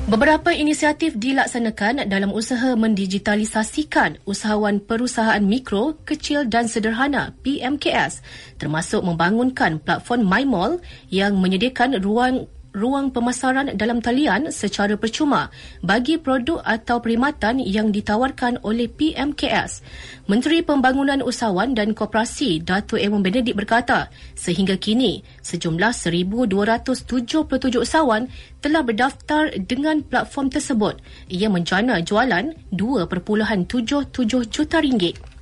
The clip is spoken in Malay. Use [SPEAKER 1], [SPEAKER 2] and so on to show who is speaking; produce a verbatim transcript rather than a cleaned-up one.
[SPEAKER 1] Beberapa inisiatif dilaksanakan dalam usaha mendigitalisasikan usahawan perusahaan mikro, kecil dan sederhana P M K S, termasuk membangunkan platform MyMall yang menyediakan ruang ruang pemasaran dalam talian secara percuma bagi produk atau perkhidmatan yang ditawarkan oleh P M K S. Menteri Pembangunan Usahawan dan Koperasi Datuk Ewan Benedict berkata, sehingga kini sejumlah seribu dua ratus tujuh puluh tujuh usahawan telah berdaftar dengan platform tersebut. Ia menjana jualan dua perpuluhan tujuh tujuh juta ringgit.